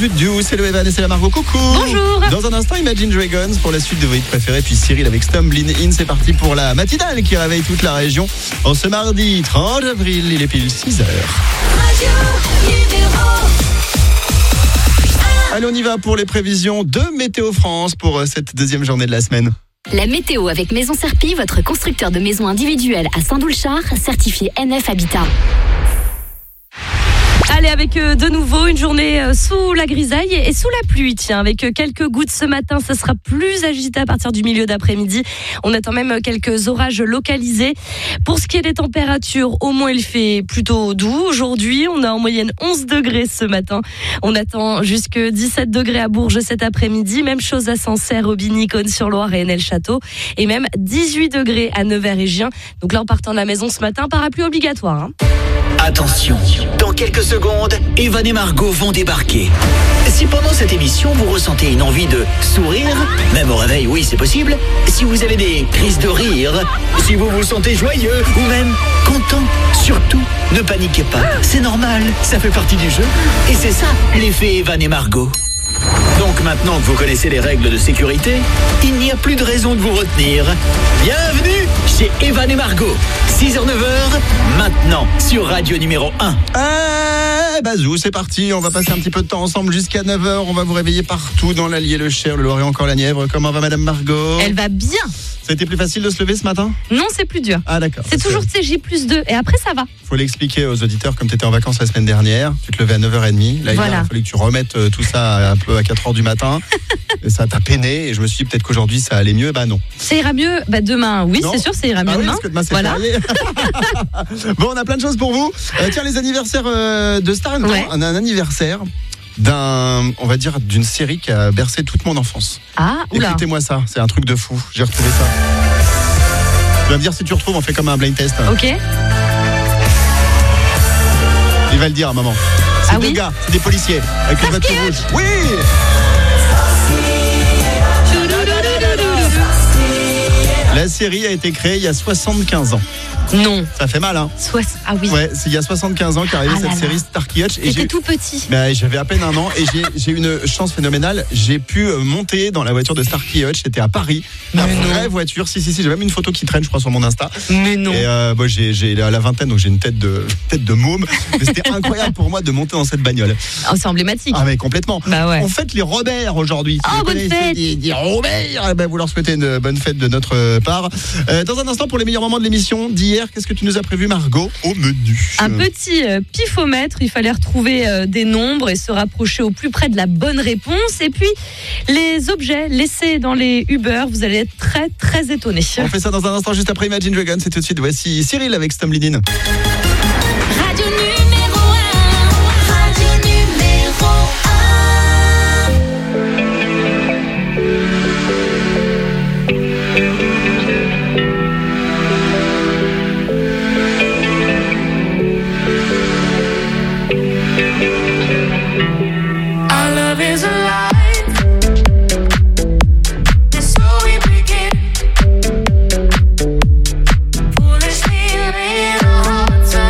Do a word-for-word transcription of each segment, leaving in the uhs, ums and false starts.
du duo, c'est le Evan et c'est la Margot. Coucou. Bonjour. Dans un instant, Imagine Dragons pour la suite de vos hits préférés. Puis Cyril avec Stumbling In. C'est parti pour la matinale qui réveille toute la région. En ce mardi trente avril, il est pile six heures. Allez, on y va pour les prévisions de Météo France pour cette deuxième journée de la semaine. La météo avec Maison Serpy, votre constructeur de maisons individuelles à Saint-Doulchard, certifié N F Habitat. Allez, avec euh, de nouveau une journée euh, sous la grisaille et sous la pluie. Tiens, avec euh, quelques gouttes ce matin, ça sera plus agité à partir du milieu d'après-midi. On attend même euh, quelques orages localisés. Pour ce qui est des températures, au moins il fait plutôt doux. Aujourd'hui, on a en moyenne onze degrés ce matin. On attend jusque dix-sept degrés à Bourges cet après-midi. Même chose à Sancerre, Aubigny, Cosne-sur-Loire et Enel-Château. Et même dix-huit degrés à Nevers et Gien. Donc là, en partant de la maison ce matin, parapluie obligatoire. Hein. Attention, dans quelques secondes, Evan et Margot vont débarquer. Si pendant cette émission, vous ressentez une envie de sourire, même au réveil, oui, c'est possible. Si vous avez des crises de rire, si vous vous sentez joyeux ou même content, surtout, ne paniquez pas. C'est normal, ça fait partie du jeu. Et c'est ça, l'effet Evan et Margot. Donc maintenant que vous connaissez les règles de sécurité, il n'y a plus de raison de vous retenir. Bienvenue chez Evan et Margot. six heures neuf heures, maintenant sur Radio numéro un. Eh, bazou, c'est parti. On va passer un petit peu de temps ensemble jusqu'à neuf heures. On va vous réveiller partout dans l'Allier, le Cher, le Loiret, encore la Nièvre. Comment va Madame Margot ? Elle va bien. Ça a été plus facile de se lever ce matin ? Non, c'est plus dur. Ah d'accord. C'est toujours T J plus deux et après ça va. Faut l'expliquer aux auditeurs, comme tu étais en vacances la semaine dernière, tu te levais à neuf heures trente. Là, Voilà. il a fallu que tu remettes tout ça un peu à quatre heures du matin. Et ça t'a peiné et je me suis dit peut-être qu'aujourd'hui ça allait mieux. Bah non. Ça ira mieux bah, demain. Oui, Non. c'est sûr, ça ira mieux Ah oui, demain. parce que demain c'est Voilà. férié. Bon, on a plein de choses pour vous. Euh, tiens, les anniversaires euh, de Star and Ouais. On a un anniversaire d'un, on va dire, d'une série qui a bercé toute mon enfance. Ah, oula. Écoutez-moi ça, c'est un truc de fou. J'ai retrouvé ça. Tu vas me dire si tu retrouves, on fait comme un blind test. Ok. Il va le dire, maman. C'est Ah deux oui gars, c'est des policiers avec une voiture rouge. Oui. La série a été créée il y a soixante-quinze ans. Non. Ça fait mal, hein? Soix- Ah oui. Ouais, c'est il y a soixante-quinze ans qu'arrivait Ah là cette là. série Starkey Hutch. Et T'étais j'ai- tout petit. Bah, j'avais à peine un an et j'ai, j'ai eu une chance phénoménale. J'ai pu euh, monter dans la voiture de Starkey Hutch. C'était à Paris. La Mais vraie non. voiture. Si, si, si. J'ai même une photo qui traîne, je crois, sur mon Insta. Mais non. Et euh, bon, j'ai, j'ai la vingtaine, donc j'ai une tête de, tête de môme. Mais c'était incroyable pour moi de monter dans cette bagnole. Oh, c'est emblématique. Ah, mais complètement. Bah ouais. On fête les Robert aujourd'hui. Si Oh, vous bonne connaissez fête. des, des Robert, eh ben, vous leur souhaitez une bonne fête de notre part. Euh, dans un instant, pour les meilleurs moments de l'émission d'hier, qu'est-ce que tu nous as prévu, Margot, au menu? Un petit euh, pifomètre, il fallait retrouver euh, des nombres et se rapprocher au plus près de la bonne réponse. Et puis, les objets laissés dans les Uber, vous allez être très, très étonnés. On fait ça dans un instant, juste après Imagine Dragons. C'est tout de suite. Voici Cyril avec Stumbling In. Radio numéro un, radio numéro Our love is alive. And so we begin. Foolishly laying our hearts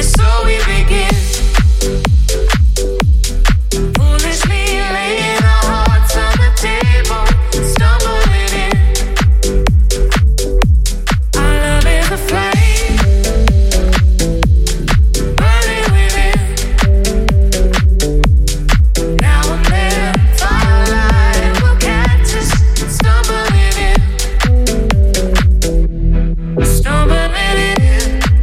so we begin. Foolishly laying our hearts on the table, stumbling in. Our love is a flame, burning within. Now and then, firelight will catch us, stumbling in, stumbling in,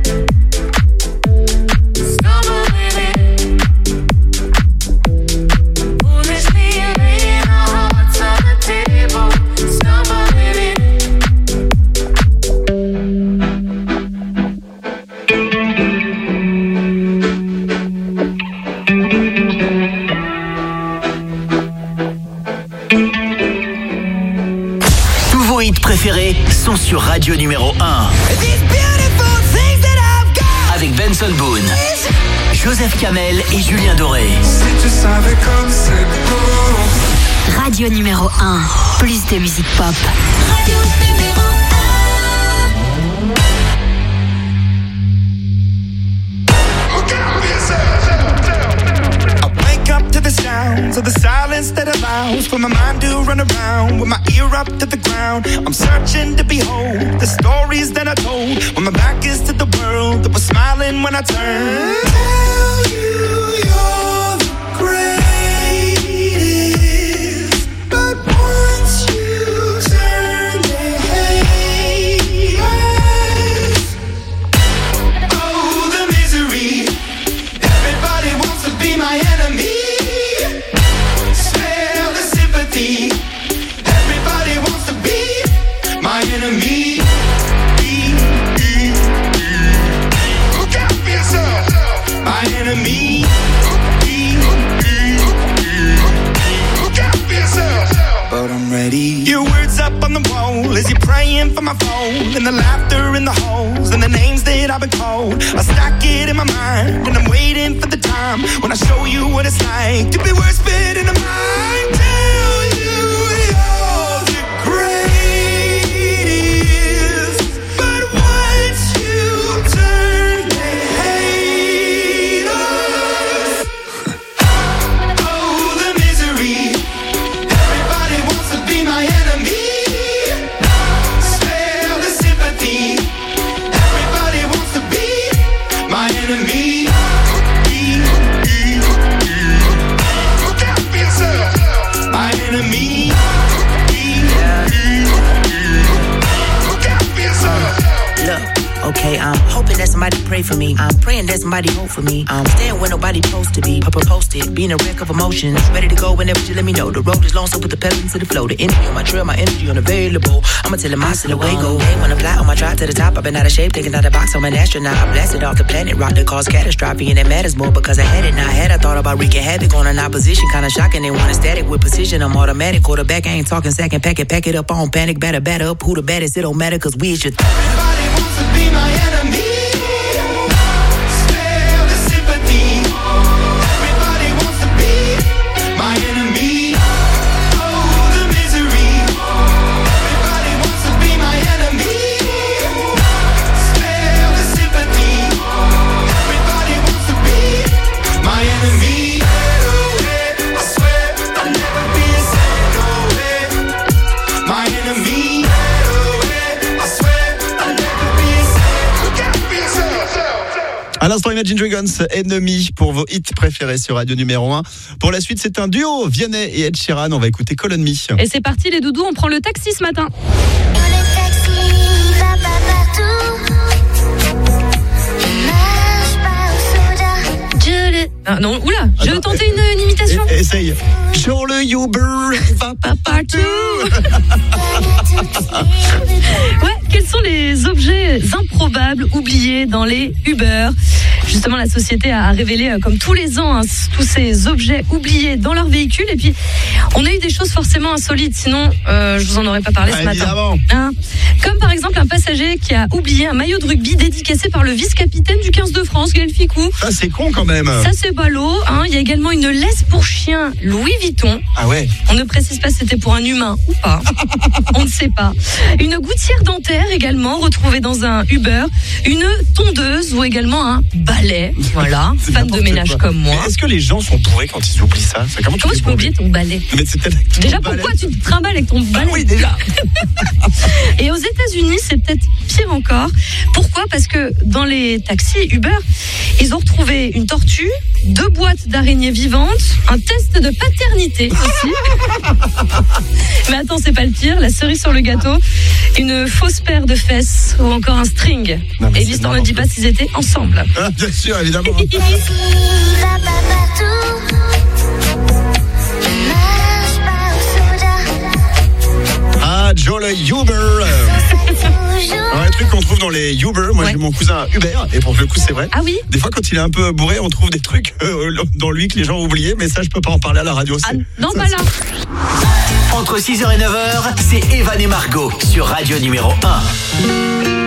stumbling in. Foolishly laying our hearts on the table, stumbling in. Tous vos hits préférés sont sur Radio numéro un. Avec Benson Boone, Joseph Kamel et Julien Doré. Si tu savais comme c'est beau. Radio numéro un. Plus de musique pop. Radio numéro I wake up to the sounds of the silence that allows for my mind to run around with my ear up to the ground. I'm searching to behold the stories that I told when my back is to the world that was smiling when I turned. Tell you you're the greatest, but once you turn, they hate us. Oh, the misery. Everybody wants to be my enemy. Smell the sympathy. Everybody wants to be my enemy. Look out for yourself. My enemy. Look out for yourself. But I'm ready. Your words up on the wall as you're praying for my phone. And the laughter in the halls and the names that I've been called. I stack it in my mind and I'm waiting for the time when I show you what it's like to be worse fit in a mind. Tell you you're the greatest, but once you turn, they hate us. Oh, the misery. Everybody wants to be my enemy. Smell the sympathy. Everybody wants to be my enemy. Look out for yourself. My enemy. Look out for yourself. Look, okay, I'm hoping that somebody pray for me. I'm praying that somebody hope for me. I'm staying where nobody supposed to be. Papa posted, being a wreck of emotions. Ready to go whenever you let me know. The road is long, so put the pedal into the flow. The energy on my trail, my energy unavailable. I'ma tell him I still away go. Hey, when I fly on my drive to the top, I've been out of shape, taking out the box. I'm an astronaut. I blasted off the planet, rock that caused catastrophe, and it matters more because I had it. Now I had I thought about wreaking havoc on an opposition, kinda shocking. They want a static with precision. I'm automatic, quarterback. I ain't talking second, pack it, pack it up on panic, batter, batter up. Who the baddest? It don't matter, cause we is your. Everybody wants to be my enemy. Smell the sympathy. Everybody wants to be my enemy. Oh, the misery. Everybody wants to be my enemy. Smell the sympathy. Everybody wants to be my enemy. I swear I'll never be the same. No way. My enemy. I swear I'll never be the same. Look out for yourself. À l'instant, Imagine Dragons, Ennemi pour vos hits préférés sur Radio numéro un. Pour la suite, c'est un duo, Vianney et Ed Sheeran. On va écouter Call on Me. Et c'est parti les doudous, on prend le taxi ce matin. Le taxi va pas partout. Marche pas au soda. Je le... Ah non, oula, je vais Attends, tenter une, une imitation. E- Essaye. Sur le Uber, va pas partout. Ouais, quels sont les objets improbables oubliés dans les Uber? Justement, la société a révélé, euh, comme tous les ans, hein, tous ces objets oubliés dans leur véhicule. Et puis, on a eu des choses forcément insolites. Sinon, euh, je vous en aurais pas parlé ce Ah, matin. évidemment. Hein, comme par exemple un passager qui a oublié un maillot de rugby dédicacé par le vice-capitaine du quinze de France, Gaël Ficou. Ça, c'est con quand même. Ça, c'est ballot. Hein. Il y a également une laisse pour chien Louis Vuitton. Ah ouais. On ne précise pas si c'était pour un humain ou pas. On ne sait pas. Une gouttière dentaire également retrouvée dans un Uber. Une tondeuse ou également un balai balai, voilà, C'est fan de n'importe ménage quoi. comme moi. Mais est-ce que les gens sont bourrés quand ils oublient ça? C'est comment tu Comment fais tu pour peux oublier ton balai? Mais c'est peut-être avec ton Déjà, balai. pourquoi tu te trimbales avec ton balai? Ah oui, déjà. Et aux États-Unis, c'est peut-être pire encore. Pourquoi? Parce que dans les taxis Uber, ils ont retrouvé une tortue, deux boîtes d'araignées vivantes, un test de paternité aussi. Mais attends, c'est pas le pire. La cerise sur le gâteau, une fausse paire de fesses ou encore un string. Non, mais Et c'est l'histoire ne n'importe dit pas s'ils étaient ensemble. Ah, bien sûr, évidemment. Qui va pas partout. Marche pas au soda. Ah, Joe le Uber. Toujours. Un truc qu'on trouve dans les Uber. Moi, Ouais. j'ai mon cousin Hubert, et pour le coup, c'est vrai. Ah oui? Des fois, quand il est un peu bourré, on trouve des trucs euh, dans lui que les gens ont oubliés, mais ça, je peux pas en parler à la radio. Ah, c'est- non, ça, pas là. Entre six heures et neuf heures, c'est Evan et Margot sur Radio numéro un.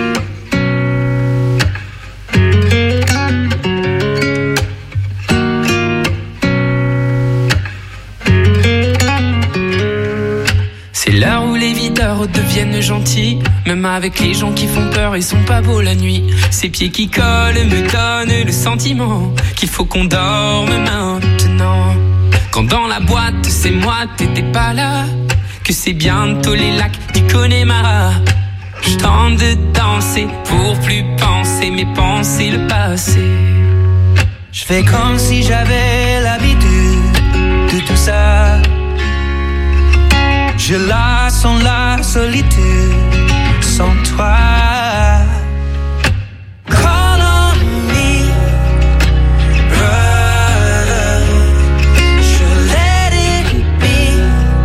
C'est l'heure où les videurs deviennent gentils. Même avec les gens qui font peur, ils sont pas beaux la nuit. Ces pieds qui collent me donnent le sentiment qu'il faut qu'on dorme maintenant. Quand dans la boîte, c'est moi, t'étais pas là. Que c'est bientôt les lacs du Connemara. Je tente de danser pour plus penser, mais penser le passé. Je fais comme si j'avais l'habitude de tout ça. Je la sens la solitude sans toi. Call on me, brother. Je let it be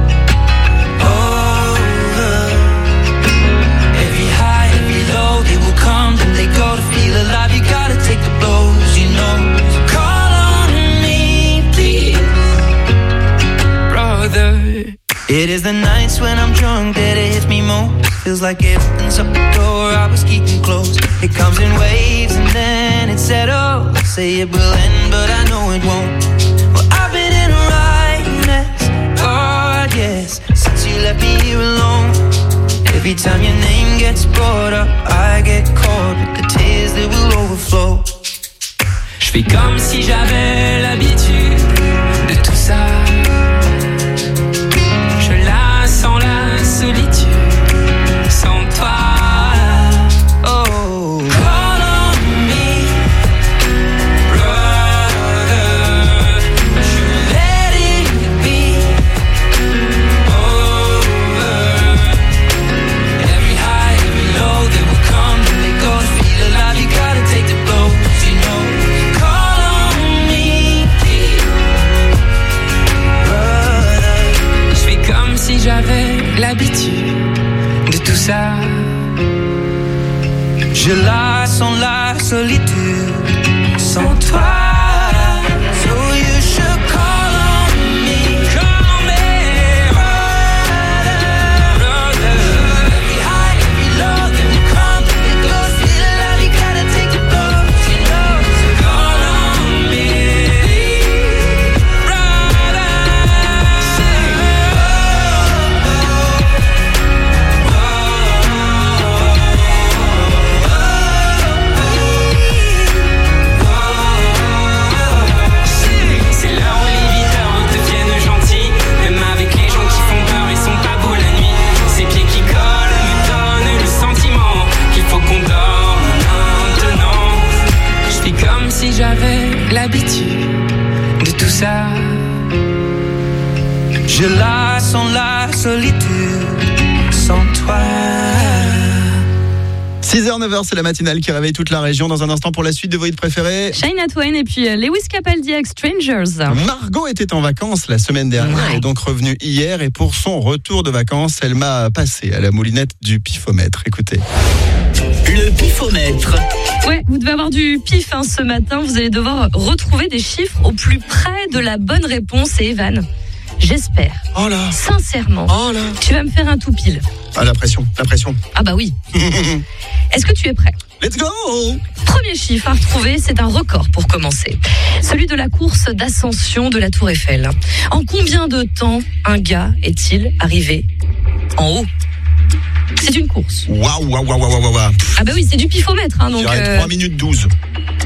over. Every high, every low, they will come and they go. To feel alive, you gotta take the blows, you know. Call on me, please, Brother. it is the nights when I'm drunk that it hits me most. Feels like it opens up the door I was keeping closed. It comes in waves and then it settles. Say it will end, but I know it won't. Well, I've been in a right mess, oh yes, since you left me here alone. Every time your name gets brought up, I get caught with the tears that will overflow. Je fais comme si j'avais l'habitude de tout ça. Je la sens la solitude sans toi. Oh, Call on me, brother. you let it be Over. every high, every low, they will come and they go. To feel alive, you gotta take the blows, you know. Call on me, brother. Je fais comme si j'avais l'habitude de tout ça. Je la sens la solitude sans toi. So you should call on me, Call on me, brother. every high, every low, they will come, they go. Feel alive, you gotta take the blows, you know. So Call on me, brother. C'est l'heure où les videurs deviennent gentils. Même avec les gens qui font peur, ils sont pas beaux la nuit. Ces pieds qui collent me donnent le sentiment qu'il faut qu'on dorme maintenant. Je fais comme si j'avais l'habitude de tout ça. Je la sens la solitude sans toi. six heures neuf heures, c'est la matinale qui réveille toute la région. Dans un instant, pour la suite de vos hits préférés. Shania Twain et puis euh, Lewis Capaldi avec Strangers. Margot était en vacances la semaine dernière, Ouais. elle est donc revenue hier, et pour son retour de vacances, elle m'a passé à la moulinette du pifomètre. Écoutez. Le pifomètre. Ouais, vous devez avoir du pif hein, ce matin. Vous allez devoir retrouver des chiffres au plus près de la bonne réponse. Et Evan, j'espère, Oh là, sincèrement, oh là. tu vas me faire un tout pile. Ah, la pression, la pression. Ah bah oui. Est-ce que tu es prêt? Let's go. Premier chiffre à retrouver, c'est un record pour commencer. Celui de la course d'ascension de la Tour Eiffel. En combien de temps un gars est-il arrivé en haut? C'est une course. Waouh, waouh, waouh, waouh, waouh. Ah bah oui, c'est du pifomètre. Hein, Je donc, dirais euh, trois minutes douze.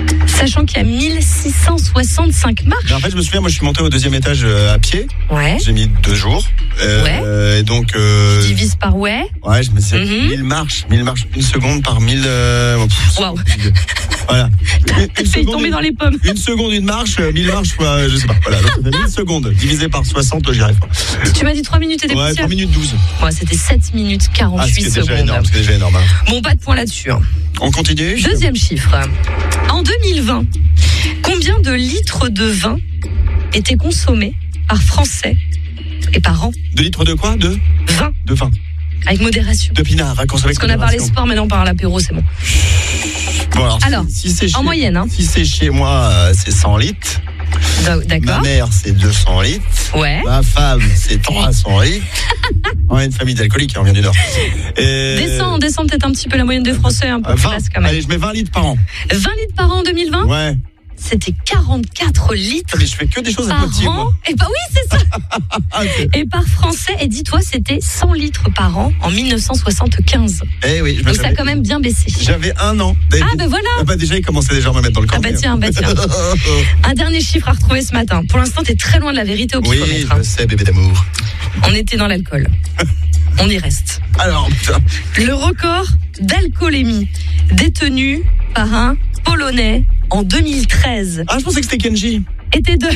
Sachant qu'il y a mille six cent soixante-cinq marches. Mais en fait, je me souviens, moi, je suis monté au deuxième étage euh, à pied. Ouais. J'ai mis deux jours. Euh, Ouais. euh, et donc. Euh, Tu divises par ouais. Ouais, je me disais Mhm. mille marches, mille marches, une seconde par mille. Euh, pff, Waouh. Voilà. T'as failli tomber dans les pommes. Une seconde, une marche, euh, mille marches, fois, je sais pas. Voilà, donc ça fait mille secondes divisé par soixante, j'y arrive pas. Tu m'as dit trois minutes et des Ouais, poussières. trois minutes douze. Ouais, c'était sept minutes Ah, ce quarante-huit qui est déjà secondes. énorme, ce qui est déjà énorme. hein. Bon, pas de point là-dessus. hein. On continue. Deuxième chiffre. En deux mille vingt, combien de litres de vin étaient consommés par Français et par an? Deux litres de quoi? De Vin, De vin. avec modération. De pinard, à consommer Parce qu'on a parlé sport, maintenant on parle apéro, c'est bon. Bon, alors, Alors, si, si c'est en chez- moyenne, hein. Si c'est chez moi, euh, c'est cent litres. Da- Ma D'accord. mère, c'est deux cents litres. Ouais. Ma femme, c'est trois cents litres. On est une famille d'alcooliques, hein, on vient du Nord. Et... Descends, descends peut-être un petit peu la moyenne des Français, un peu Euh, plus vingt. basse quand même. Allez, je mets vingt litres par an. vingt litres par an en deux mille vingt, Ouais. c'était quarante-quatre litres Mais je fais que des choses à par moitié, an. moi. Et bah oui, c'est ça. Ah, ok. Et par Français, et dis-toi, c'était cent litres par an en mille neuf cent soixante-quinze. Eh oui, je me Donc ça a savais- quand même bien baissé. J'avais un an. Ah ben voilà. Ah bah déjà, il commençait déjà à me mettre dans le camp. Ah bah tiens, bah tiens. Un dernier chiffre à retrouver ce matin. Pour l'instant, t'es très loin de la vérité au Oui, pifomètre. hein. je sais, bébé d'amour. On était dans l'alcool. On y reste. Alors, putain. Le record d'alcoolémie détenu par un Polonais en deux mille treize Ah, je pensais que c'était Kenji. était de...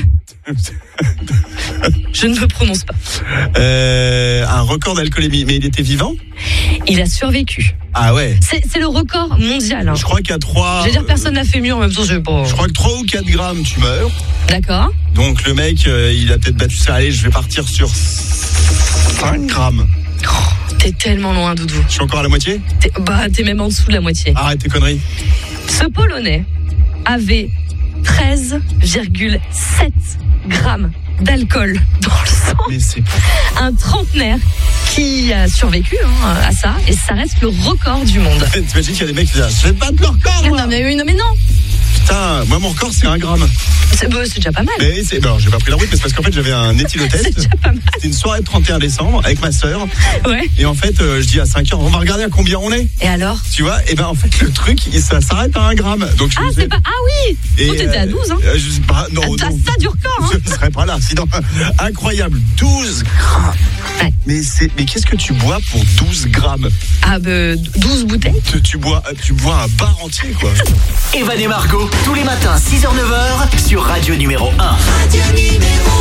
Je ne me prononce pas. Euh, un record d'alcoolémie. Mais il était vivant? Il a survécu. Ah ouais. C'est c'est le record mondial. hein. Je crois qu'à trois. Je veux dire, personne n'a fait mieux en même temps. Je sais pas. Je crois que trois ou quatre grammes, tu meurs. D'accord. Donc le mec, euh, il a peut-être battu ça. Allez, je vais partir sur cinq grammes. Oh, t'es tellement loin, Doudou. Je suis encore à la moitié? T'es, bah, t'es même en dessous de la moitié. Arrête tes conneries. Ce Polonais avait treize virgule sept grammes d'alcool dans le sang. Mais c'est Un trentenaire qui a survécu hein, à ça, et ça reste le record du monde. T'imagines qu'il y a des mecs qui disent je vais battre leur record, moi. Non mais oui, non mais non, Putain, moi mon record c'est un gramme. c'est, bah, c'est déjà pas mal. Mais c'est. Alors j'ai pas pris la route, mais c'est parce qu'en fait j'avais un C'est éthylotest. déjà pas mal. C'était une soirée de trente et un décembre avec ma sœur. Ouais. Et en fait, euh, je dis à cinq heures, on va regarder à combien on est. Et alors? Tu vois, et ben en fait le truc, il- ça s'arrête à un gramme. Donc je Ah me c'est fais- pas. Ah oui. Et, Oh, t'étais à douze hein. euh, je sais pas, non, Ah, t'as non. ça du record hein. Je ne serais pas là, sinon. Incroyable, douze grammes. Ouais. Mais c'est, mais qu'est-ce que tu bois pour douze grammes? Ah bah douze bouteilles. tu, tu bois, tu bois un bar entier, quoi. Evan et Margot, tous les matins, six heures neuf heures, sur Radio numéro un. Radio numéro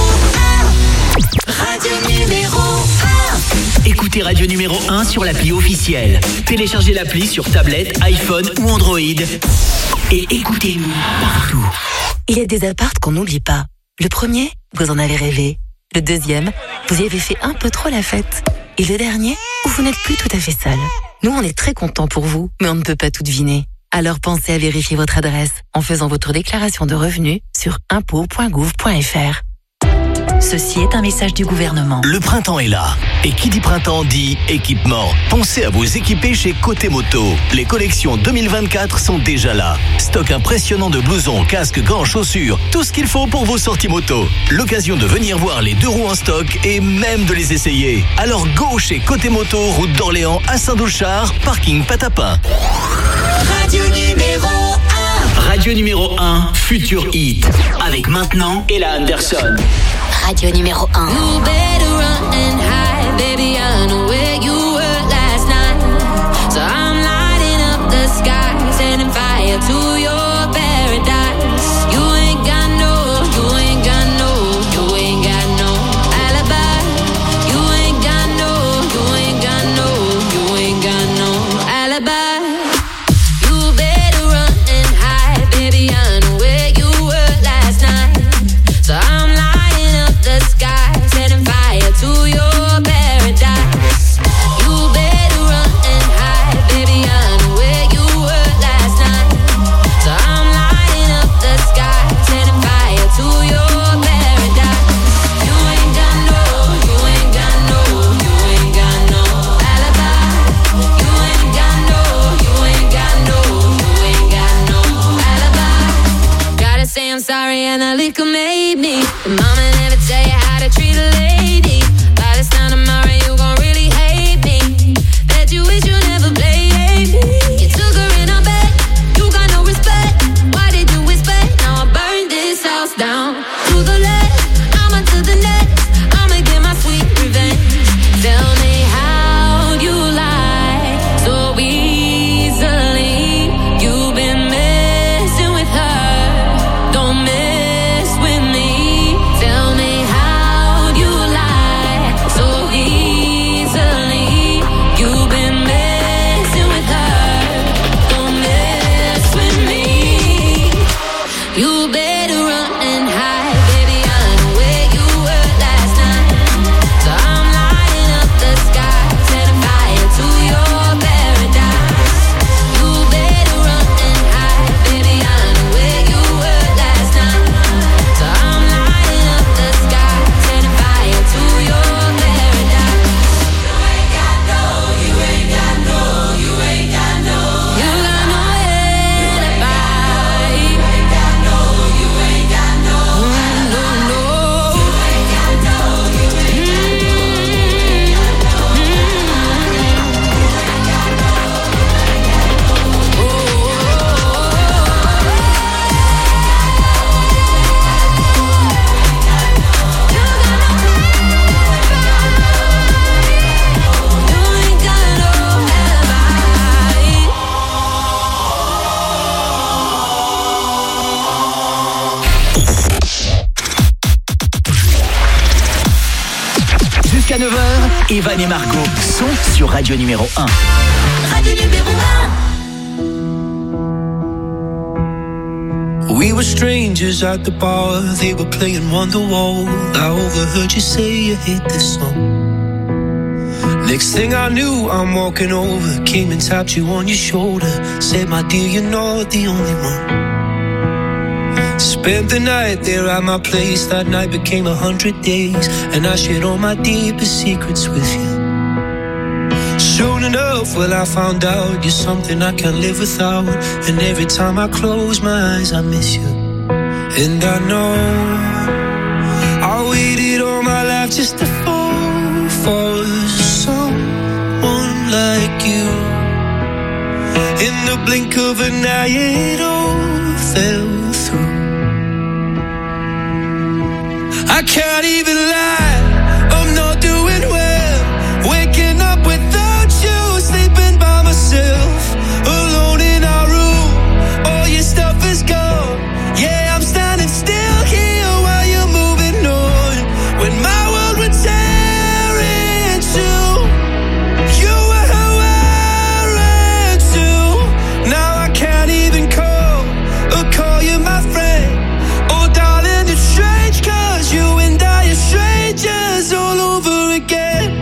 un. Radio numéro un. Écoutez Radio numéro un sur l'appli officielle. Téléchargez l'appli sur tablette, iPhone ou Android. Et écoutez-nous partout. Il y a des appartes qu'on n'oublie pas. Le premier, vous en avez rêvé. Le deuxième, vous y avez fait un peu trop la fête. Et le dernier, où vous n'êtes plus tout à fait seul. Nous, on est très contents pour vous, mais on ne peut pas tout deviner. Alors pensez à vérifier votre adresse en faisant votre déclaration de revenus sur impôts point gouv point fr. Ceci est un message du gouvernement. Le printemps est là. Et qui dit printemps dit équipement. Pensez à vous équiper chez Côté Moto. Les collections deux mille vingt-quatre sont déjà là. Stock impressionnant de blousons, casques, gants, chaussures. Tout ce qu'il faut pour vos sorties moto. L'occasion de venir voir les deux roues en stock et même de les essayer. Alors go chez Côté Moto, route d'Orléans à Saint-Doulchard, parking Patapin. Radio numéro un. Radio numéro un, Futur Hit. Avec maintenant Ella Anderson. Radio numéro un. You better run and hide, baby. I know where you were last night. So I'm lighting up the sky, setting fire to your paradise. You ain't got no, you ain't got no, you ain't got no alibi. You ain't got no, you ain't got no, you ain't got no alibi. You better run and hide, baby. I know where you were last night. So I'm lighting up the sky, setting fire to your paradise. You better run and hide, baby. I know where you were last night. So I'm lighting up the sky, setting fire to your paradise. You ain't got no, you ain't got no, you ain't got no alibi. You ain't got no, you ain't got no, you ain't got no alibi. Gotta say I'm sorry and the liquor made me. But mama never tell you how to treat a lady. By this time tomorrow you gon' really hate me. Bet you wish you never played me. You took her in her bed, you got no respect. Why did you Jusqu'à neuf heures, Evan et Margot sont sur Radio numéro un. Radio numéro un. We were strangers at the bar, they were playing Wonderwall. I overheard you say you hate this song. Next thing I knew, I'm walking over, came and tapped you on your shoulder, said, my dear, you're not the only one. Spent the night there at my place, that night became a hundred days, and I shared all my deepest secrets with you. Soon enough, well, I found out you're something I can't live without, and every time I close my eyes, I miss you. And I know I waited all my life just to fall for someone like you. In the blink of an eye, it all fell through. I can't even lie, I'm not doing well. Waking up without you, sleeping by myself, alone in our room. All your stuff is gone. Yeah, I'm standing still here while you're moving on. When my world would tear in two, you were who I ran to. Now I can't even call or call you my friend. Oh darling, it's strange, cause you and I are strangers all over again.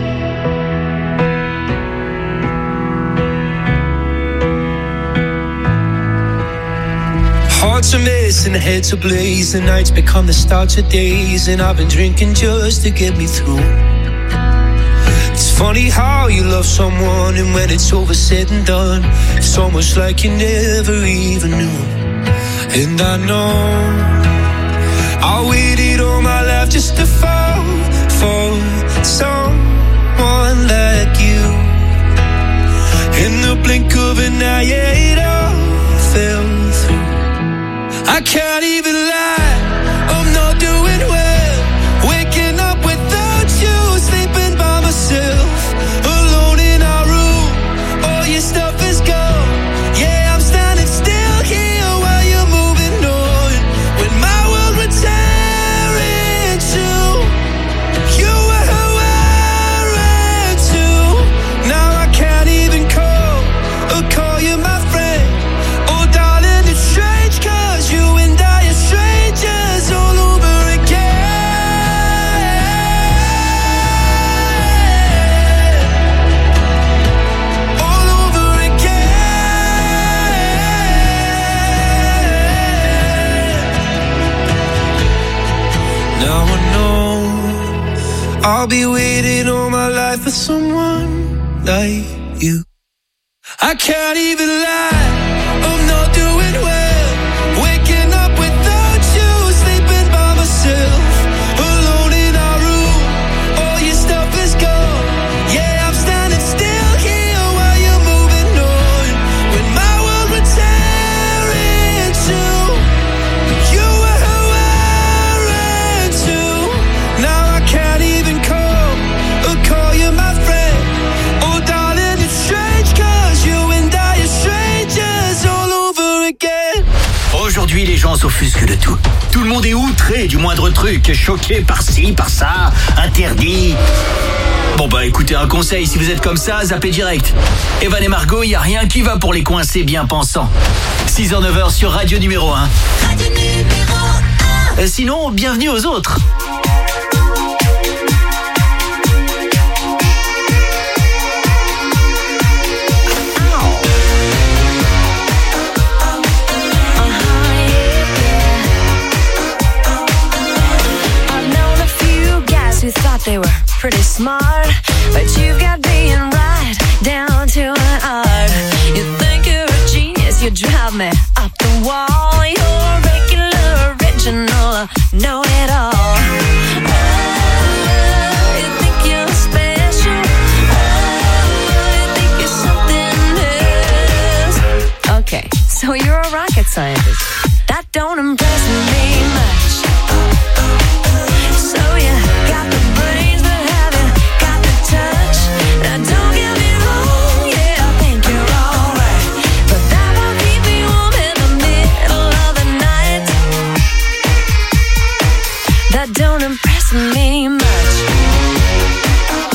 Hearts are missing, heads ablaze, the nights become the start of days, and I've been drinking just to get me through. It's funny how you love someone, and when it's over said and done, it's almost like you never even knew. And I know I waited all my life just to fall for someone like you. In the blink of an eye, yeah, it all fell through. I can't even lie, I'm not doing well. Waking up without you, sleeping by myself, alone in our room. All your stuff is gone. Yeah, I'm standing still here while you're moving on. When my world would tear in two, you were who I ran to. Now I can't even call or call you my friend. Oh darling, it's strange, cause you and I are strangers all over again. All over again. Now I know I'll be waiting all my life for someone like you. I can't even lie, I'm not doing well. Waking up without you, sleeping by myself, alone in our room. All your stuff is gone. Yeah, I'm standing still here while you're moving on. When my world would tear in two, you were who I ran to. Now I can't even call or call you my friend. Oh darling, it's strange, cause you and I are strangers all over again. Aujourd'hui, les gens s'offusquent de tout. Tout le monde est outré du moindre truc, choqué par ci, par ça, interdit. Bon bah écoutez, un conseil, si vous êtes comme ça, zappez direct. Evan et Margot, y a rien qui va pour les coincés bien pensants. six heures neuf heures sur Radio numéro un. Radio numéro un. Euh, Sinon, bienvenue aux autres. Who thought they were pretty smart, but you've got being right down to an art. You think you're a genius, you drive me up the wall. You're regular, original, know it all. Oh, you think you're special. Oh, you think you're something else. Okay, so you're a rocket scientist. That don't impress me much. So you got the brains, but have you got the touch? Now don't get me wrong, yeah, I think you're alright, but that won't keep me warm in the middle of the night. That don't impress me much.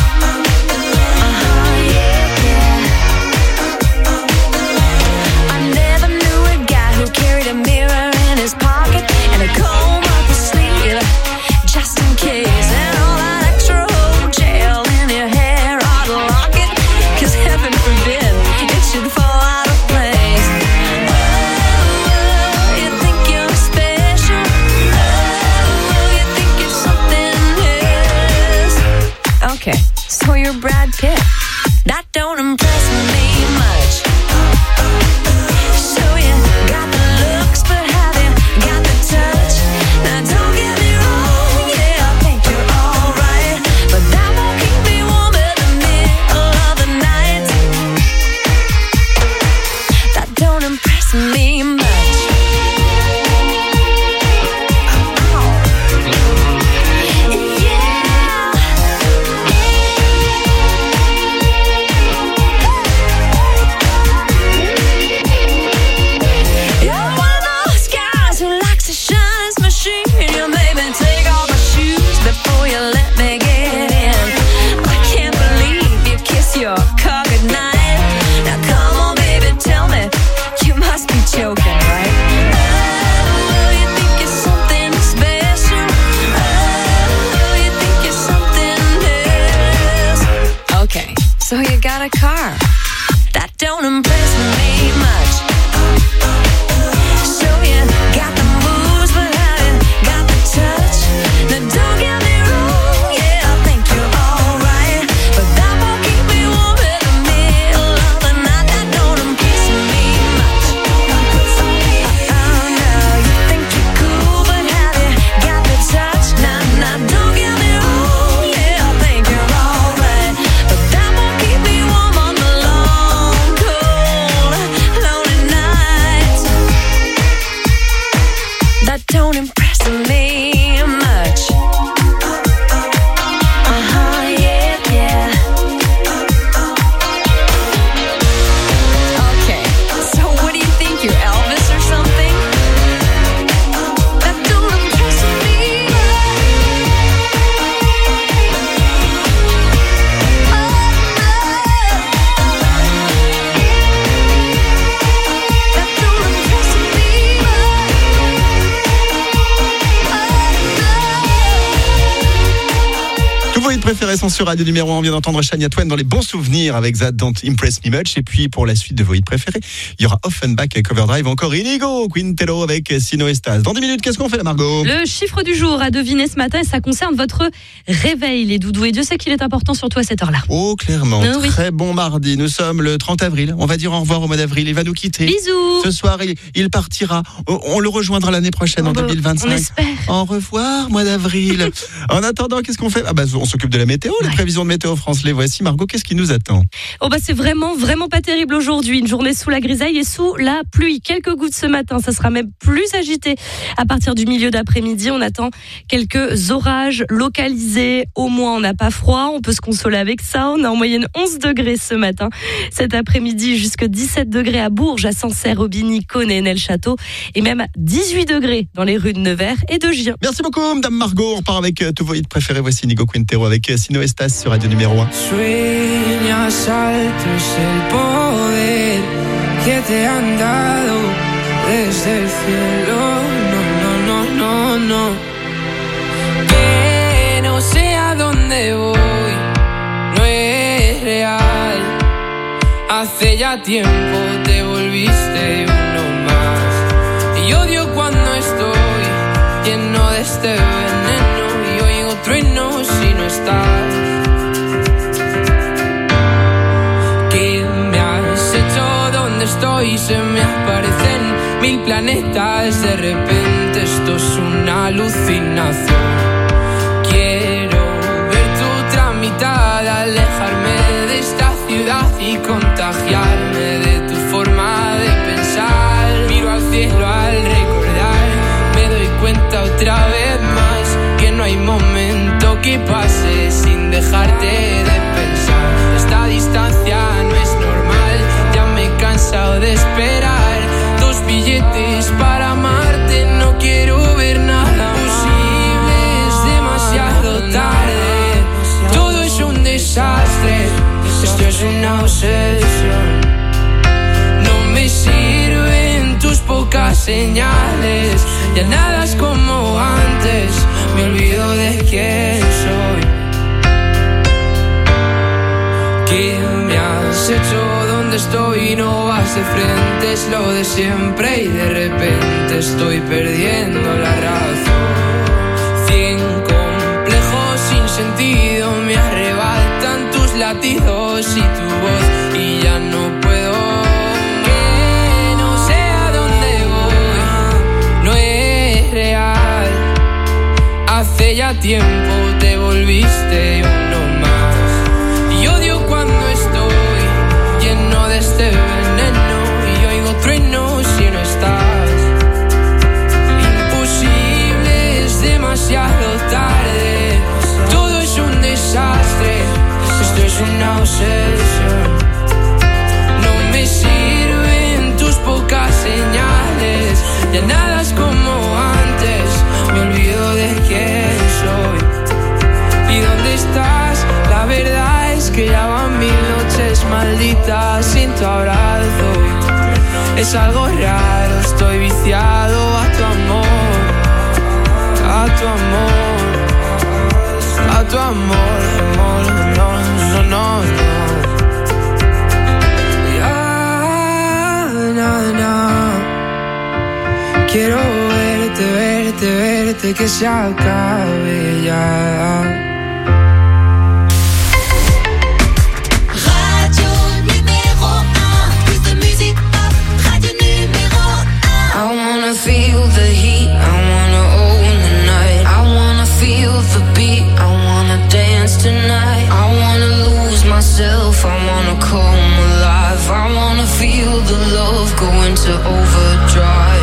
got a car. That don't impress me much. So you got the moves, but have you got the touch? Now don't get me wrong, yeah, I think you're alright, but that won't keep me warm in the middle of the night. That don't impress me much. Oh no, you think you're cool, but have you got the touch? Nah, nah, don't get me wrong, yeah, I think you're alright, but that won't keep me warm on the long, cold, lonely nights. That don't impress me much. Uh-huh, yeah, yeah. Okay, so what do you think, you're Elvis or something? That don't impress me Tous vos hits préférés sont sur Radio Numéro un. On vient d'entendre Shania Twain dans les bons souvenirs avec That Don't Impress Me Much. Et puis pour la suite de vos hits préférés, il y aura Offenbach avec Cover Drive, encore Inigo Quintero avec Sino Estas. Dans dix minutes, qu'est-ce qu'on fait là, Margot? Le chiffre du jour à deviner ce matin, et ça concerne votre réveil, les doudous. Et Dieu sait qu'il est important, surtout à cette heure-là. Oh, clairement. Ah oui. Très bon mardi. Nous sommes le trente avril. On va dire au revoir au mois d'avril. Il va nous quitter. Bisous. Ce soir, il, il partira. On le rejoindra l'année prochaine, Oh en bah, deux mille vingt-cinq. on espère. Au revoir, mois d'avril. En attendant, qu'est-ce qu'on fait? Ah bah, on s'occupe de la météo. Les Ouais. prévisions de Météo France, les voici. Margot, qu'est-ce qui nous attend? Oh bah c'est vraiment, vraiment pas terrible aujourd'hui. Une journée sous la grisaille et sous la pluie. Quelques gouttes ce matin, ça sera même plus agité. À partir du milieu d'après-midi, on attend quelques orages localisés. Au moins, on n'a pas froid. On peut se consoler avec ça. On a en moyenne onze degrés ce matin. Cet après-midi, jusque dix-sept degrés à Bourges, à Sancerre, Aubigny, Cône et Enel-Château. Et même dix-huit degrés dans les rues de Nevers et de Gien. Merci beaucoup, Madame Margot. On repart avec euh, tous vos hits préférés. Voici Inigo Quintero avec euh, Sino Estas sur Radio Numéro un. Sueñas alto es el poder que te han dado desde el cielo. No, no, no, no, no. Que no sé a dónde voy, no es real. Hace ya tiempo te volviste uno más. Y odio cuando estoy lleno de este veneno y oigo truenos si no estás. Estoy, se me aparecen mil planetas. De repente esto es una alucinación. Quiero ver tu tramitada, alejarme de esta ciudad y contagiarme de tu forma de pensar. Miro al cielo al recordar, me doy cuenta otra vez más que no hay momento que pase sin dejarte de pensar. Esta distancia no es normal, ya me he cansado de esperar. Dos billetes para amarte, no quiero ver nada posible, es demasiado tarde. Todo es un desastre, esto es una obsesión. No me sirven tus pocas señales, ya nada es como antes, me olvido de quién soy. ¿Qué me has hecho? ¿Dónde estoy? No vas de frente, es lo de siempre y de repente estoy perdiendo la razón. Cien complejos sin sentido me arrebatan tus latidos y tu voz y ya no puedo. Que no sé a dónde voy, no es real. Hace ya tiempo te volviste uno más. Y odio cuando estoy lleno de este veneno y oigo truenos si no estás. Imposible, es demasiado tarde. Todo es un desastre, esto es una obsesión. No me sirven tus pocas señales, ya nada es como antes, me olvido de quién soy. ¿Y dónde estás? La verdad es que ya van mil noches malditas sin tu abrazo. Es algo raro, estoy viciado a tu amor, a tu amor, a tu amor, amor, no, no, no, no. Quiero verte, verte, verte, que se acabe ya. Radio numéro un, plus de musique pop, radio numéro un. I wanna feel the heat, I wanna own the night. I wanna feel the beat, I wanna dance tonight. I wanna lose myself, I wanna come alive. I wanna feel the love go into overdrive.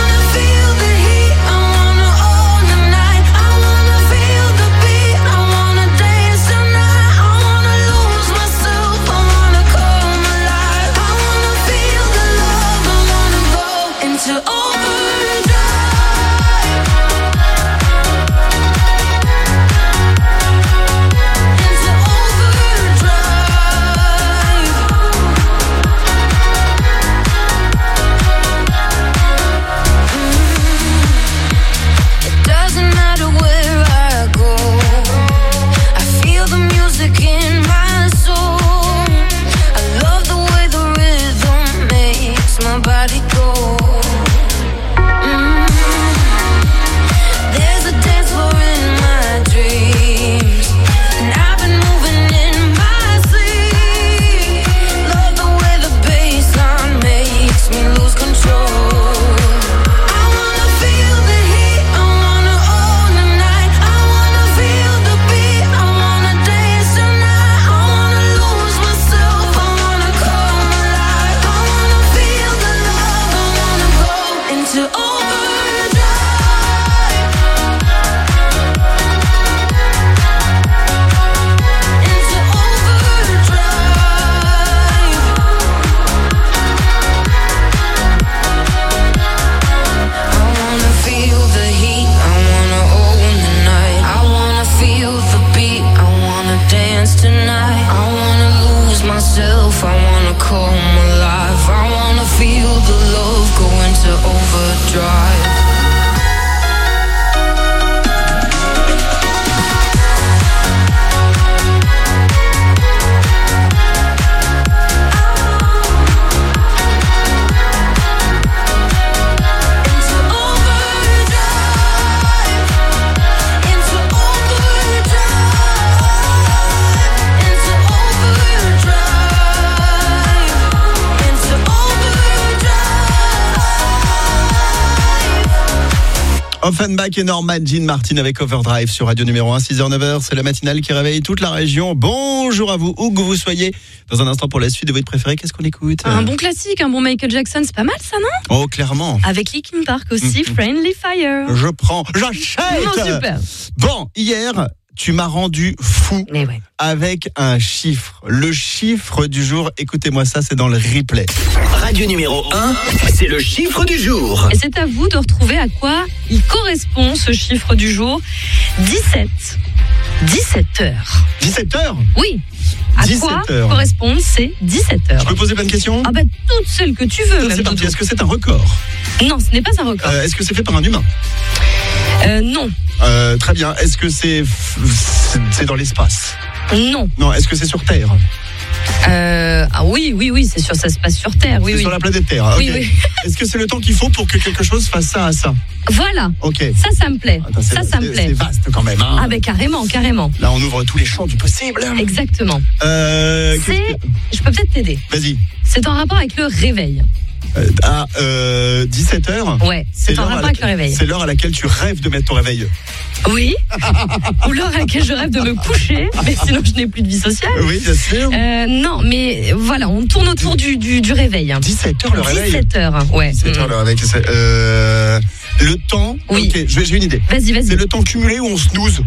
Offenbach et Norman Jean Martin avec Overdrive sur Radio numéro un, six heures neuf heures. C'est la matinale qui réveille toute la région. Bonjour à vous, où que vous soyez. Dans un instant pour la suite de votre préféré, qu'est-ce qu'on écoute? Un bon classique, un bon Michael Jackson, c'est pas mal ça, non? Oh, clairement. Avec Linkin Park aussi, mmh. Friendly Fire. Je prends, j'achète. Oh, super. Bon, hier, tu m'as rendu fou ouais. avec un chiffre. Le chiffre du jour, écoutez-moi ça, c'est dans le replay. Radio numéro un, c'est le chiffre du jour. Et c'est à vous de retrouver à quoi il correspond ce chiffre du jour. dix-sept. dix-sept heures. dix-sept heures? Oui. À quoi heures. correspondent ces dix-sept heures? Je peux poser plein de questions? Ah bah toutes celles que tu veux. C'est parti. Est-ce que c'est un record? Non, ce n'est pas un record. Euh, est-ce que c'est fait par un humain? Euh, non. Euh, très bien. Est-ce que c'est c'est dans l'espace? Non. Non. Est-ce que c'est sur Terre? Euh, ah oui, oui, oui, c'est sûr, ça se passe sur Terre. Oui, c'est oui. sur la planète Terre. Oui, okay. oui. Est-ce que c'est le temps qu'il faut pour que quelque chose fasse ça à ça? Voilà. Ok. Ça, ça me plaît. Attends, ça, ça me plaît. C'est vaste quand même. Hein. Ah ben carrément, carrément. Là, on ouvre tous les champs du possible. Exactement. Euh, c'est. Que... Je peux peut-être t'aider. Vas-y. C'est en rapport avec le réveil. Euh, à euh, dix-sept heures. Ouais. C'est, c'est en rapport avec le réveil. C'est l'heure à laquelle tu rêves de mettre ton réveil. Oui. Ou l'heure à laquelle je rêve de me coucher, mais sinon je n'ai plus de vie sociale. Oui, bien sûr. Euh, non, mais voilà, on tourne autour du, du, du réveil. dix-sept heures le réveil. dix-sept heures, ouais. dix-sept heures le réveil. C'est, euh, le temps. Oui. Ok, j'ai une idée. Vas-y, vas-y. C'est le temps cumulé où on snooze.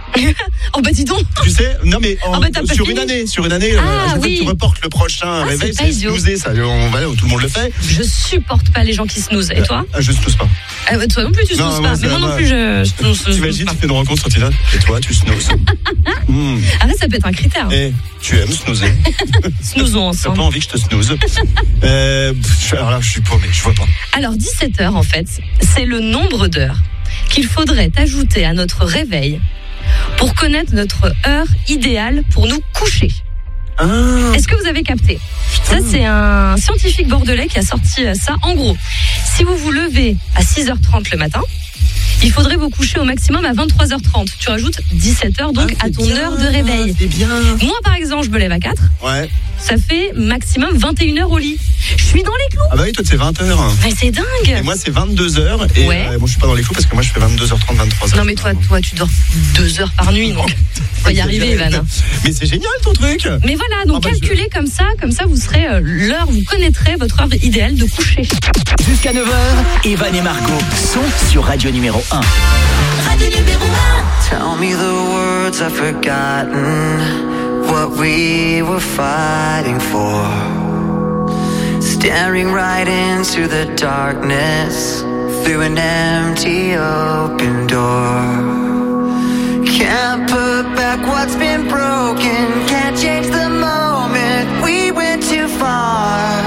Oh bah dis donc. Tu sais, non mais en, oh bah sur une année, sur une année, ah, à chaque oui. fois que tu reportes le prochain ah, réveil, c'est, c'est snoozer, ça, on, voilà, tout le monde le fait. Je supporte pas les gens qui snoozent. Et toi? euh, Je snooze pas. Euh, toi non plus tu snoozes pas, mais moi non plus je, je snooze. T'imagines, tu fais une rencontre sur Tinder et toi tu snoozes. mmh. Ah ça peut être un critère. Et tu aimes snoozer. Snoozons ensemble. T'as pas envie que je te snooze. euh, alors là je suis paumé, je vois pas. Alors dix-sept heures en fait, c'est le nombre d'heures qu'il faudrait ajouter à notre réveil pour connaître notre heure idéale pour nous coucher. Ah. Est-ce que vous avez capté? Ça, c'est un scientifique bordelais qui a sorti ça. En gros, Si vous vous levez à six heures trente le matin, il faudrait vous coucher au maximum à vingt-trois heures trente. Tu rajoutes dix-sept heures donc Ah, à ton bien, heure de réveil. C'est bien. Moi, par exemple, je me lève à quatre. Ouais. Ça fait maximum vingt et une heures au lit. Je suis dans les clous. Ah bah oui, toi c'est vingt heures. Mais c'est dingue. Et moi c'est vingt-deux heures. Et Ouais. euh, moi je suis pas dans les clous parce que moi je fais vingt-deux heures trente, vingt-trois heures. Non mais toi, toi, tu dors deux heures par nuit, donc on va y arriver, Evan. Mais c'est génial ton truc. Mais voilà, donc Ah bah, calculez comme ça, comme ça vous serez euh, l'heure, vous connaîtrez votre heure idéale de coucher. Jusqu'à neuf heures, Evan et Margot sont sur Radio numéro un. Radio numéro un. Tell me the words I've forgotten, what we were fighting for. Staring right into the darkness, through an empty open door. Can't put back what's been broken, can't change the moment, we went too far.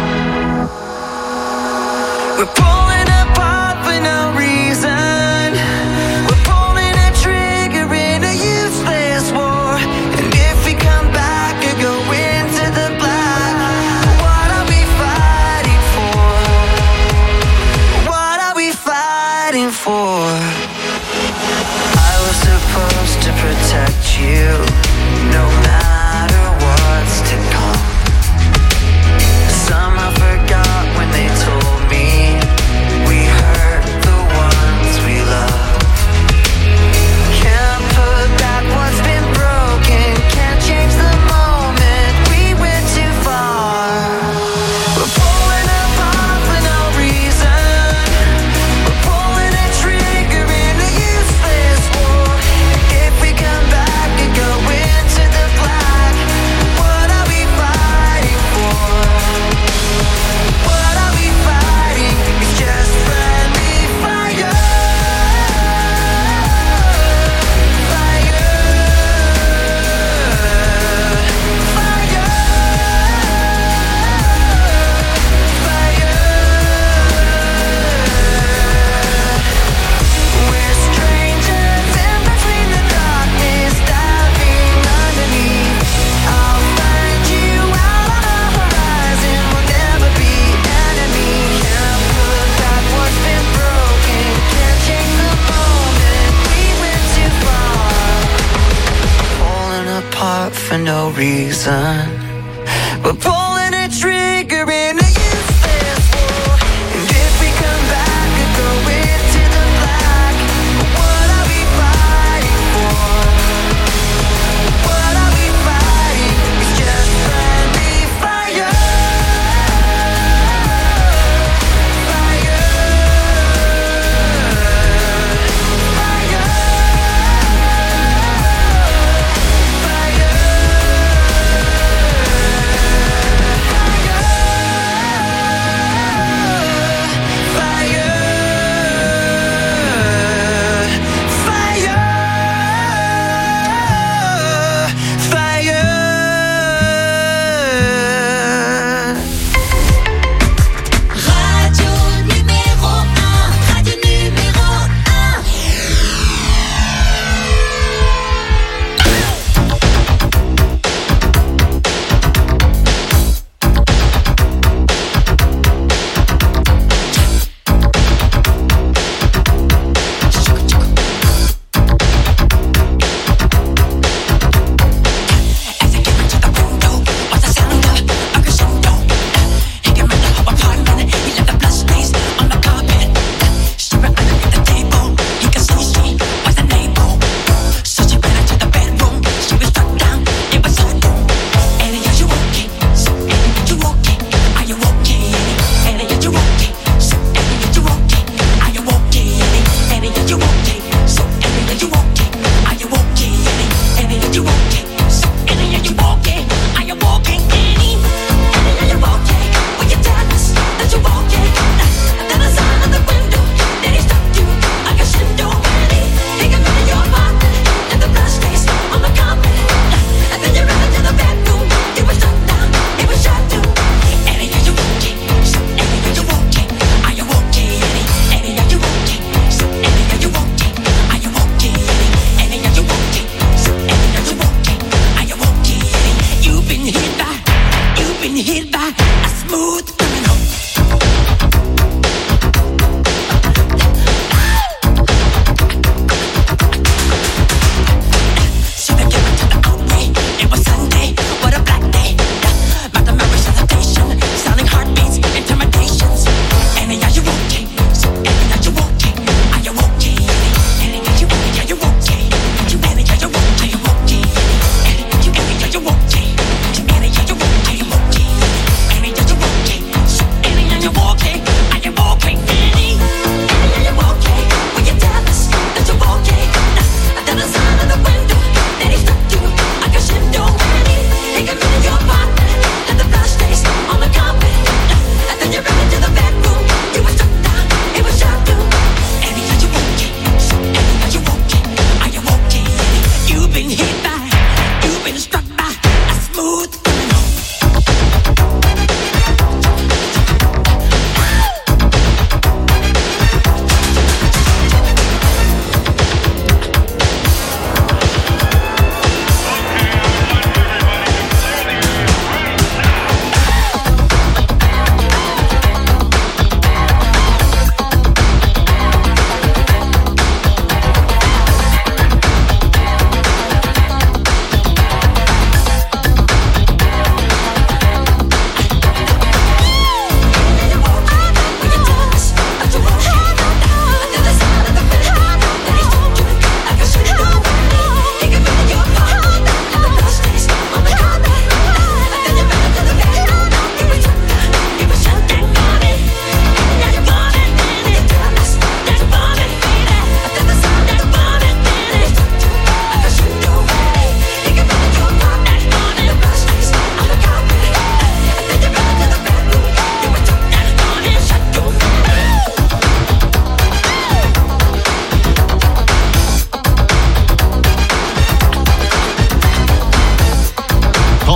We're pulling apart for no reason, we're pulling a trigger in a useless war. And if we come back or go into the black, what are we fighting for? What are we fighting for? I was supposed to protect you, no matter what's to come. Somehow forgot when they told me we hurt the ones we love. Can't put back what's been broken, can't change the moment, we went too far. We're pulling apart for no reason, we're pulling a trigger in a useless war. If we come back and go into the black, what are we fighting for? What are we fighting? It's just friendly fire. Fire. We're strangers in between the darkness, diving underneath. I'll find you out on the horizon, we'll never be enemies. Can't put back what's been broken, can't change the moment, we went too far. Falling apart for no reason, we're pulling a trigger in a useless war. And if we come back and go into the black, what are we fighting for? What are we fighting? It's just friendly fire. Fire. Fire.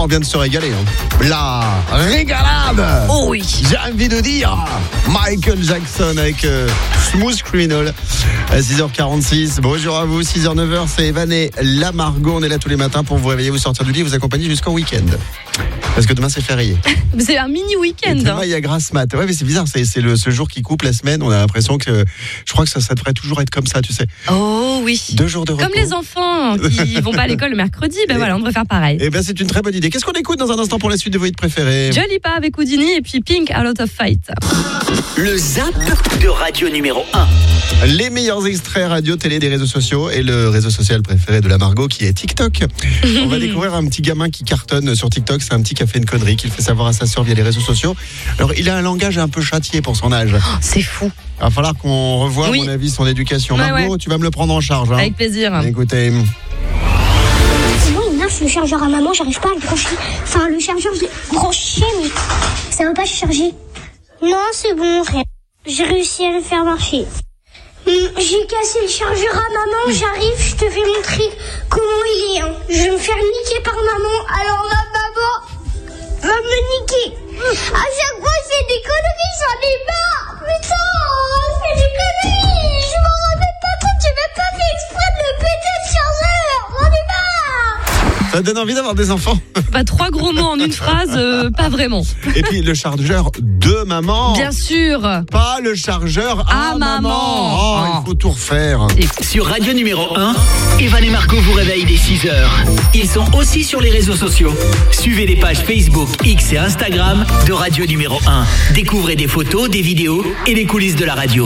on vient de se régaler. Hein. La régalade. Oh oui. J'ai envie de dire Michael Jackson avec euh, Smooth Criminal à six heures quarante-six. Bonjour à vous, six heures neuf heures, c'est Evan et la Margot. On est là tous les matins pour vous réveiller, vous sortir du lit, vous accompagner jusqu'au week-end. Parce que demain c'est férié. C'est un mini week-end. Et demain hein. il y a grasse mat. Ouais, mais c'est bizarre, c'est, c'est le, ce jour qui coupe la semaine. On a l'impression que je crois que ça, ça devrait toujours être comme ça, tu sais. Oh oui. Deux jours de repos. Comme les enfants qui vont pas à l'école le mercredi, ben et, voilà, on devrait faire pareil. Eh ben c'est une très bonne idée. Qu'est-ce qu'on écoute dans un instant pour la suite de vos hits préférés? Jolipa avec Houdini et puis Pink, A Lot of Fight. Le zap de radio numéro un. Les meilleurs extraits radio, télé des réseaux sociaux et le réseau social préféré de la Margot qui est TikTok. On va découvrir un petit gamin qui cartonne sur TikTok. C'est un petit qui a fait une connerie qu'il fait savoir à sa sœur via les réseaux sociaux. Alors il a un langage un peu châtié pour son âge. Oh, c'est fou. Il va falloir qu'on revoie, Oui. à mon avis, son éducation. Ouais, Margot, ouais. tu vas me le prendre en charge. Hein. Avec plaisir. Écoutez. Moi, il marche le chargeur à maman, j'arrive pas à le brancher. Enfin, le chargeur, je l'ai branché, mais ça veut pas se charger. Non, c'est bon, frère. J'ai réussi à le faire marcher. Hum, J'ai cassé le chargeur à maman, j'arrive, je te fais montrer comment il est. Hein. Je vais me faire niquer par maman, alors ma maman va me niquer. À chaque fois, c'est des conneries, j'en ai marre. Putain, c'est des conneries. Je m'en remets pas compte, j'ai même pas fait exprès de le péter le chargeur. J'en ai marre. Ça donne envie d'avoir des enfants. Bah, trois gros mots en une phrase, euh, pas vraiment. Et puis le chargeur de maman. Bien sûr. Pas le chargeur à, À maman. Oh, il faut tout refaire. Sur radio numéro un, Evan et Margot vous réveillent dès six heures. Ils sont aussi sur les réseaux sociaux. Suivez les pages Facebook, X et Instagram de radio numéro un. Découvrez des photos, des vidéos et les coulisses de la radio.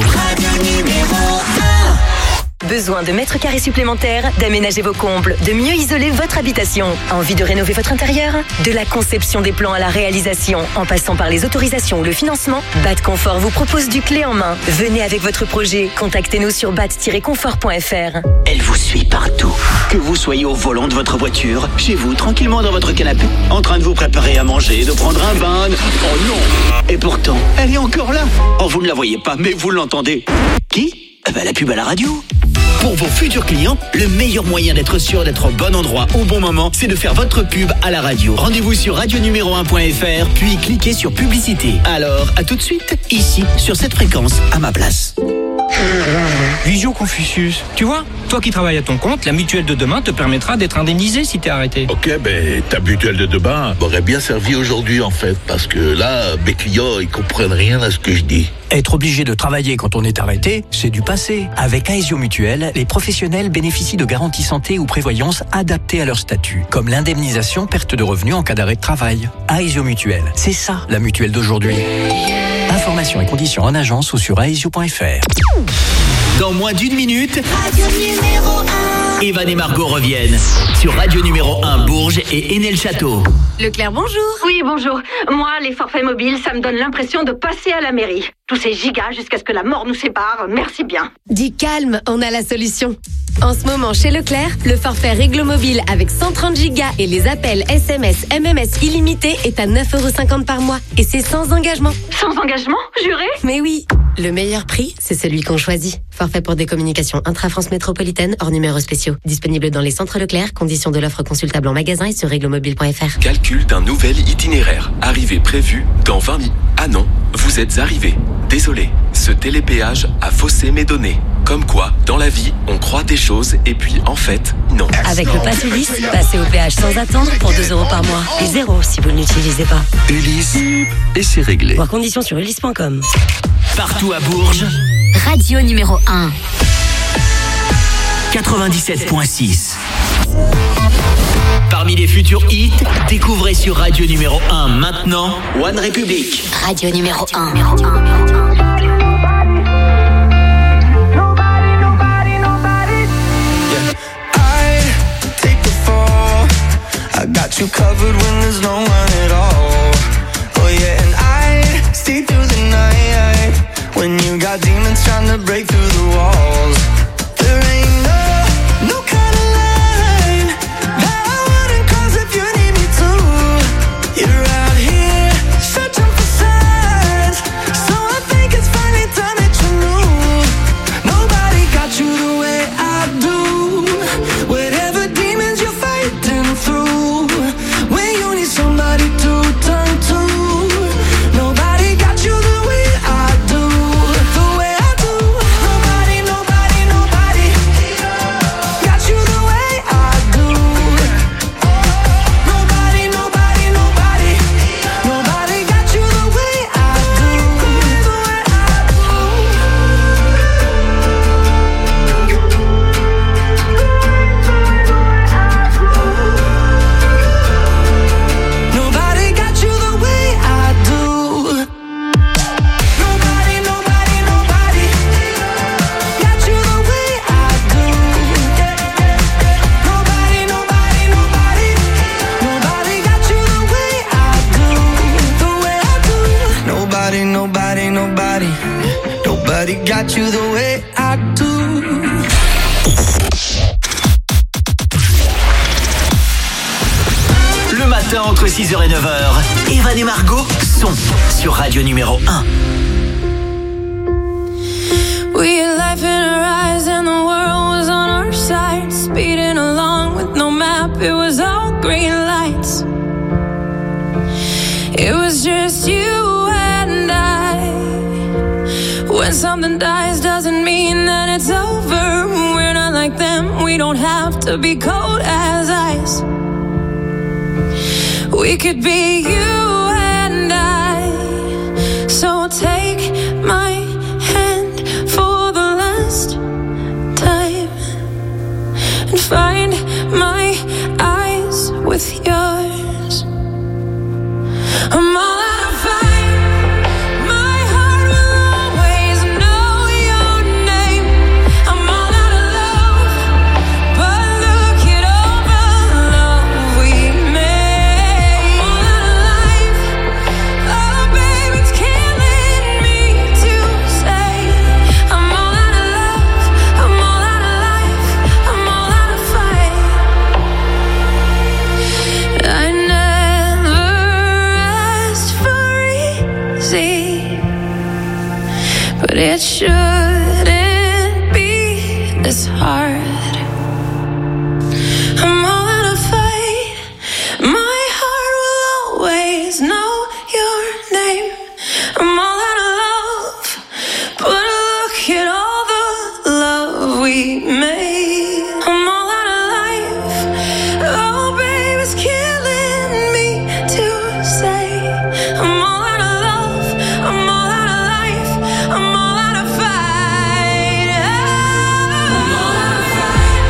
Besoin de mètres carrés supplémentaires, d'aménager vos combles, de mieux isoler votre habitation. Envie de rénover votre intérieur? De la conception des plans à la réalisation, en passant par les autorisations ou le financement, B A T Confort vous propose du clé en main. Venez avec votre projet, contactez-nous sur bat tiret confort point f r. Elle vous suit partout. Que vous soyez au volant de votre voiture, chez vous, tranquillement dans votre canapé, en train de vous préparer à manger, de prendre un bain. Oh non! Et pourtant, elle est encore là. Oh, vous ne la voyez pas, mais vous l'entendez. Qui? Eh ben, la pub à la radio. Pour vos futurs clients, le meilleur moyen d'être sûr d'être au bon endroit au bon moment, c'est de faire votre pub à la radio. Rendez-vous sur radio numéro un point f r, puis cliquez sur publicité. Alors, à tout de suite, ici, sur cette fréquence, à ma place. Visio Confucius. Tu vois, toi qui travailles à ton compte, la mutuelle de demain te permettra d'être indemnisé si t'es arrêté. Ok, ben ta mutuelle de demain m'aurait bien servi aujourd'hui en fait, parce que là, mes clients, ils comprennent rien à ce que je dis. Être obligé de travailler quand on est arrêté, c'est du passé. Avec Aesio Mutuelle, les professionnels bénéficient de garanties santé ou prévoyance adaptées à leur statut, comme l'indemnisation perte de revenus en cas d'arrêt de travail. Aesio Mutuelle, c'est ça la mutuelle d'aujourd'hui. Informations et conditions en agence ou sur aesio point f r. Dans moins d'une minute, radio numéro un. Evan et Margot reviennent sur radio numéro un Bourges et Hénel-Château. Leclerc, bonjour. Oui, bonjour. Moi, les forfaits mobiles, ça me donne l'impression de passer à la mairie. Tous ces gigas jusqu'à ce que la mort nous sépare. Merci bien. Dis calme, on a la solution. En ce moment, chez Leclerc, le forfait Réglo Mobile avec cent trente gigas et les appels S M S, M M S illimités est à neuf euros cinquante par mois. Et c'est sans engagement. Sans engagement, juré? Mais oui. Le meilleur prix, c'est celui qu'on choisit. Forfait pour des communications intra-France métropolitaine hors numéros spéciaux. Disponible dans les centres Leclerc. Conditions de l'offre consultable en magasin et sur réglomobile point f r. Calcul d'un nouvel itinéraire. Arrivée prévue dans vingt minutes. Ah non, vous êtes arrivé. Désolé, ce télépéage a faussé mes données. Comme quoi, dans la vie, on croit des choses et puis en fait, non. Avec le Pass Ulysse, passez au péage sans attendre pour deux euros par mois. Et zéro si vous ne l'utilisez pas. Ulysse, et c'est réglé. Voir conditions sur ulysse point com. Partout à Bourges, Radio numéro un. quatre-vingt-dix-sept point six. Parmi les futurs hits, découvrez sur radio numéro un maintenant One Republic. Radio numéro un. I got you covered when there's no one at all. Oh yeah, and I stay through the night when you got demons trying to break through the walls. There ain't no, no kind of line that I wouldn't cross if you need me to. You're out here searching for signs, so I think it's finally time that you knew. Nobody got you the way I do. Whatever demons you're fighting through, when you need got you the way I do. Le matin entre six heures et neuf heures, Evan et Margot sont sur Radio numéro un. We had life in our eyes and the world was on our side. Speeding along with no map, it was all green lights. It was just you and I. When something dies doesn't mean that it's over. We're not like them, we don't have to be cold as ice. We could be you and I. So take my hand for the last time and find my eyes with yours. I'm all out of fight. My heart will always know your name. I'm all out of love, but look at all the love we made. I'm all out of life. Oh, baby, it's killing me to say. I'm all out of love. I'm all out of life. I'm all out of fight. I never asked for easy, but it shouldn't be this hard. I'm all out of fight. My heart will always know your name. I'm all out of love, but look at all the love we made. I'm all out of life. Oh, baby, it's killing me to say. I'm all out of love. I'm all out of life. I'm all out of fight. I'm all out of fight.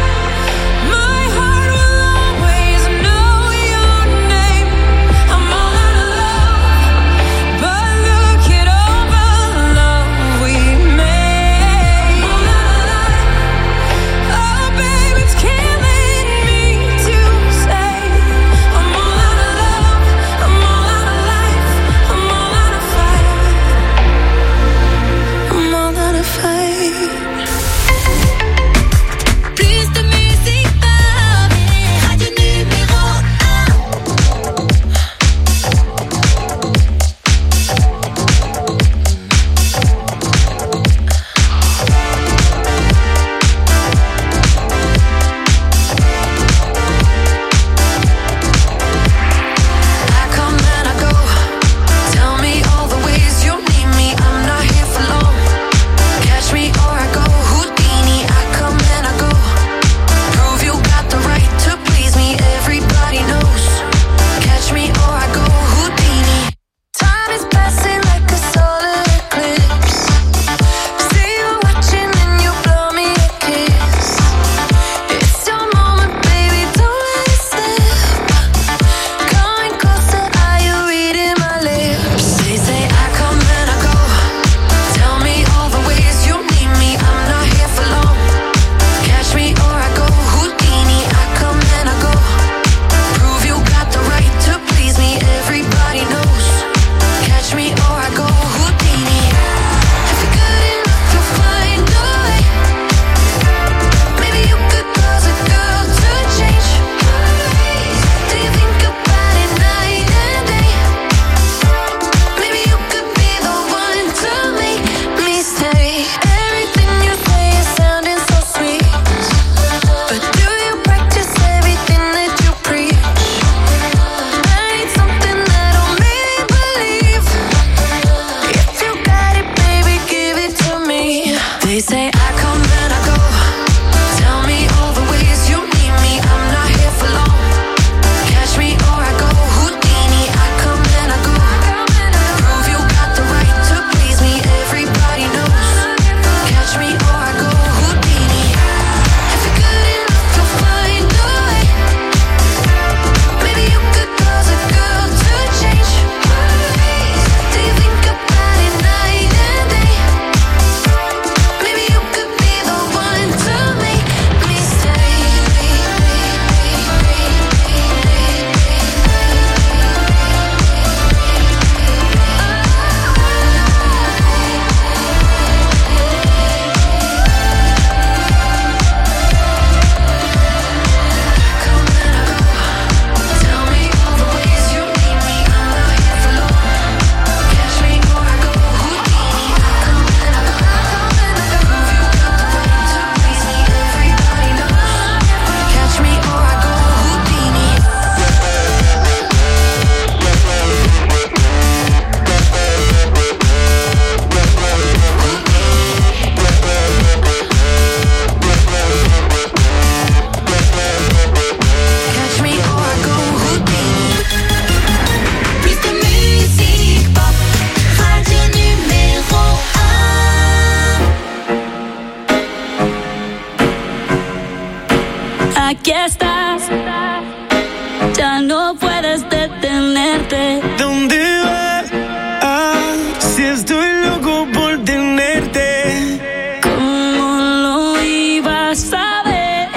aquí estás. Ya no puedes detenerte. ¿Dónde vas? Ah, si estoy loco por tenerte. ¿Cómo lo ibas a ver?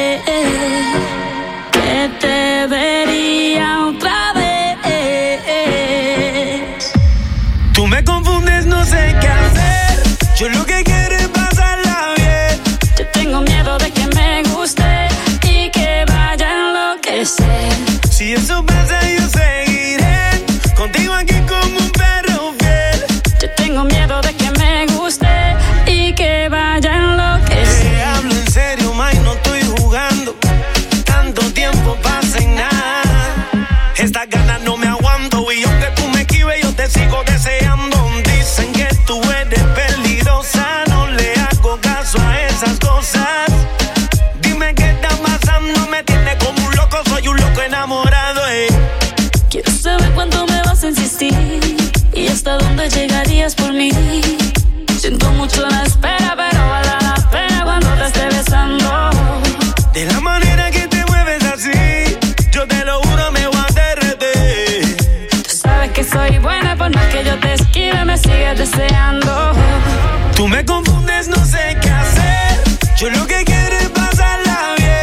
Que te vería otra vez. Tú me confundes, no sé qué hacer. Yo lo que quiero es pasarla bien. Yo tengo miedo de que me guste y que vaya a enloquecer. Si eso pasa, yo seguiré contigo aquí como un perro fiel. Yo tengo miedo de que me guste y que vaya a enloquecer. Te hablo en serio, ma, y no estoy jugando. Tanto tiempo pasa y nada. Estas ganas no me aguanto y aunque tú me esquives, yo te sigo deseando. Dicen que tú eres peligrosa, no le hago caso a esas cosas. Dime qué está pasando, me tiene como un loco, soy un loco enamorado, eh. Quiero saber cuánto me vas a insistir y hasta dónde llegarías por mí. Siento mucho la espera, pero vale la pena cuando te esté besando. De la manera que te mueves así, yo te lo juro, me voy a derretir. Tú sabes que soy buena, por más que yo te esquive, me sigues deseando. Tú me confundes.